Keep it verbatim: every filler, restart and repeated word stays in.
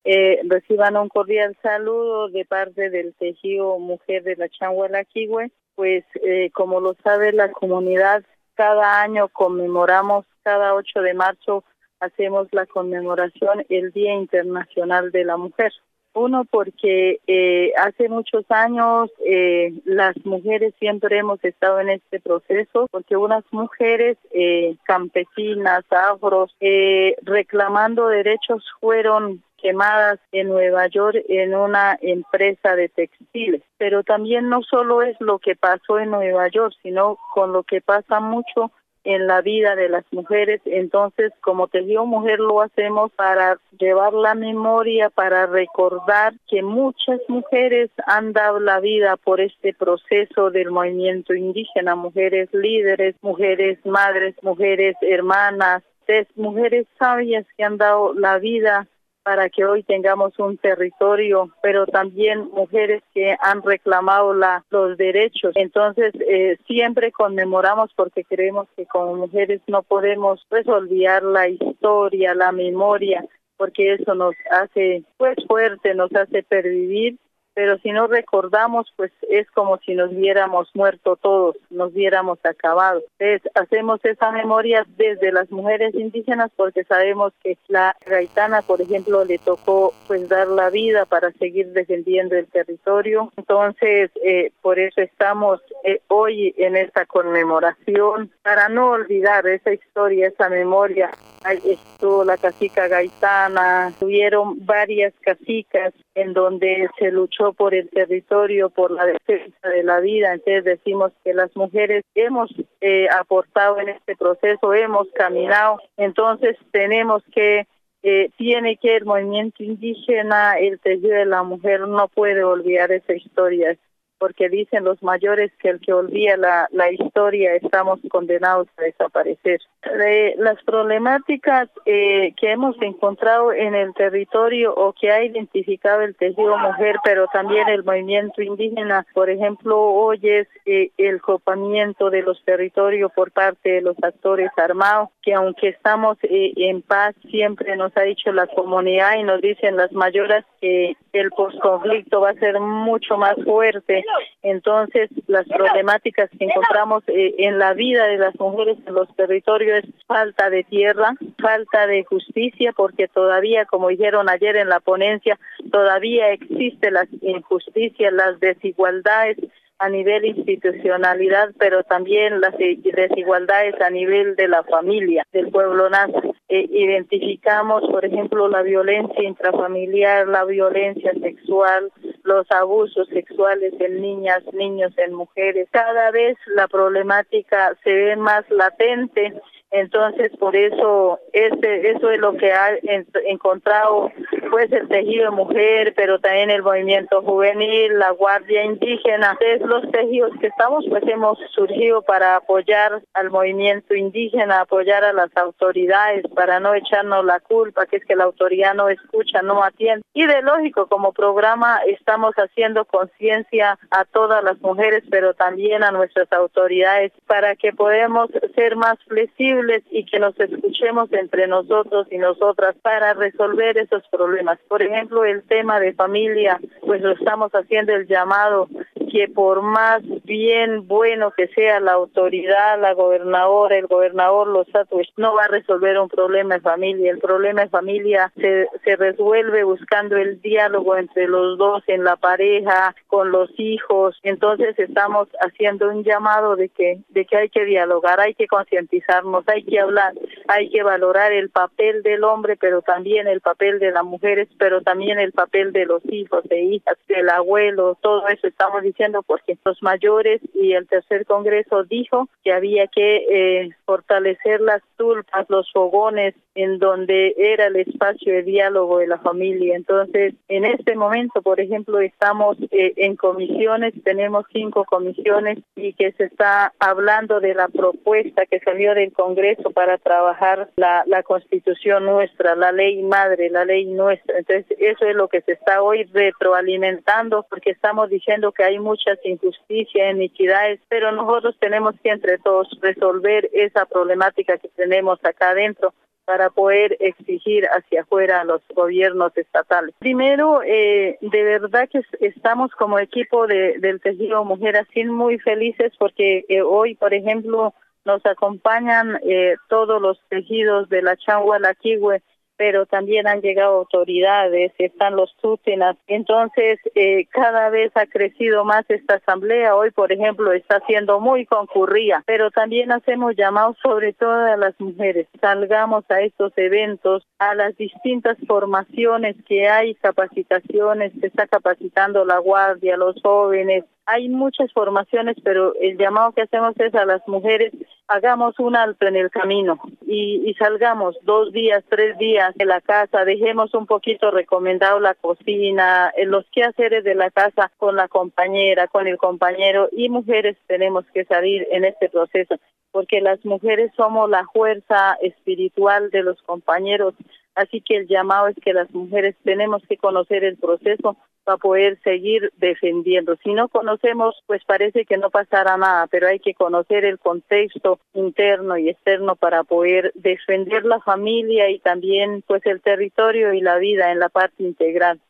Eh, reciban un cordial saludo de parte del Tejido Mujer de la Changualaquihue. Pues eh, como lo sabe la comunidad, cada año conmemoramos, cada ocho de marzo hacemos la conmemoración el Día Internacional de la Mujer. Uno, porque eh, hace muchos años eh, las mujeres siempre hemos estado en este proceso, porque unas mujeres eh, campesinas, afros, eh, reclamando derechos fueron quemadas en Nueva York en una empresa de textiles. Pero también no solo es lo que pasó en Nueva York, sino con lo que pasa mucho en la vida de las mujeres. Entonces, como Tejido Mujer lo hacemos para llevar la memoria, para recordar que muchas mujeres han dado la vida por este proceso del movimiento indígena, mujeres líderes, mujeres madres, mujeres hermanas, mujeres sabias que han dado la vida para que hoy tengamos un territorio, pero también mujeres que han reclamado la, los derechos. Entonces, eh, siempre conmemoramos porque creemos que como mujeres no podemos pues olvidar la historia, la memoria, porque eso nos hace pues fuerte, nos hace pervivir. Pero si no recordamos, pues es como si nos hubiéramos muerto todos, nos hubiéramos acabado. Entonces, hacemos esa memoria desde las mujeres indígenas porque sabemos que la gaitana, por ejemplo, le tocó pues dar la vida para seguir defendiendo el territorio. Entonces, eh, por eso estamos eh, hoy en esta conmemoración, para no olvidar esa historia, esa memoria. Ahí estuvo la cacica gaitana, tuvieron varias cacicas en donde se luchó por el territorio, por la defensa de la vida. Entonces decimos que las mujeres hemos eh, aportado en este proceso, hemos caminado, entonces tenemos que, eh, tiene que el movimiento indígena, el tejido de la mujer no puede olvidar esa historia, porque dicen los mayores que el que olvida la, la historia estamos condenados a desaparecer. Eh, las problemáticas eh, que hemos encontrado en el territorio o que ha identificado el tejido mujer, pero también el movimiento indígena, por ejemplo, hoy es eh, el copamiento de los territorios por parte de los actores armados, que aunque estamos eh, en paz, siempre nos ha dicho la comunidad y nos dicen las mayores que el posconflicto va a ser mucho más fuerte. Entonces, las problemáticas que encontramos eh, en la vida de las mujeres en los territorios es falta de tierra, falta de justicia, porque todavía, como dijeron ayer en la ponencia, todavía existe la injusticia, las desigualdades a nivel institucionalidad, pero también las desigualdades a nivel de la familia, del pueblo nasa. Eh, identificamos, por ejemplo, la violencia intrafamiliar, la violencia sexual, los abusos sexuales en niñas, niños, en mujeres. Cada vez la problemática se ve más latente. Entonces, por eso, este, eso es lo que ha en, encontrado pues el tejido de mujer, pero también el movimiento juvenil, la guardia indígena. Entonces, los tejidos que estamos, pues hemos surgido para apoyar al movimiento indígena, apoyar a las autoridades, para no echarnos la culpa, que es que la autoridad no escucha, no atiende. Y de lógico, como programa estamos haciendo conciencia a todas las mujeres, pero también a nuestras autoridades, para que podamos ser más flexibles y que nos escuchemos entre nosotros y nosotras para resolver esos problemas. Por ejemplo, el tema de familia, pues lo estamos haciendo el llamado que por más bien bueno que sea la autoridad, la gobernadora, el gobernador, los pues no va a resolver un problema de familia. El problema de familia se, se resuelve buscando el diálogo entre los dos, en la pareja, con los hijos. Entonces estamos haciendo un llamado de que, de que hay que dialogar, hay que concientizarnos, hay que hablar, hay que valorar el papel del hombre, pero también el papel de las mujeres, pero también el papel de los hijos, de hijas, del abuelo. Todo eso estamos diciendo porque los mayores y el tercer congreso dijo que había que eh, fortalecer las tulpas, los fogones, en donde era el espacio de diálogo de la familia. Entonces, en este momento, por ejemplo, estamos eh, en comisiones, tenemos cinco comisiones y que se está hablando de la propuesta que salió del Congreso para trabajar la, la Constitución nuestra, la ley madre, la ley nuestra. Entonces, eso es lo que se está hoy retroalimentando, porque estamos diciendo que hay muchas injusticias, iniquidades, pero nosotros tenemos que entre todos resolver esa problemática que tenemos acá adentro, para poder exigir hacia afuera a los gobiernos estatales. Primero, eh, de verdad que estamos como equipo de, del tejido mujer así muy felices porque eh, hoy, por ejemplo, nos acompañan eh, todos los tejidos de la Changualaquihue, pero también han llegado autoridades, están los tútenas. Entonces, eh, cada vez ha crecido más esta asamblea. Hoy, por ejemplo, está siendo muy concurrida, pero también hacemos llamados sobre todo a las mujeres. Salgamos a estos eventos, a las distintas formaciones que hay, capacitaciones, se está capacitando la guardia, los jóvenes. Hay muchas formaciones, pero el llamado que hacemos es a las mujeres, hagamos un alto en el camino y, y salgamos dos días, tres días de la casa, dejemos un poquito recomendado la cocina, los quehaceres de la casa con la compañera, con el compañero, y mujeres tenemos que salir en este proceso, porque las mujeres somos la fuerza espiritual de los compañeros, así que el llamado es que las mujeres tenemos que conocer el proceso para poder seguir defendiendo. Si no conocemos, pues parece que no pasará nada, pero hay que conocer el contexto interno y externo para poder defender la familia y también pues el territorio y la vida en la parte integral.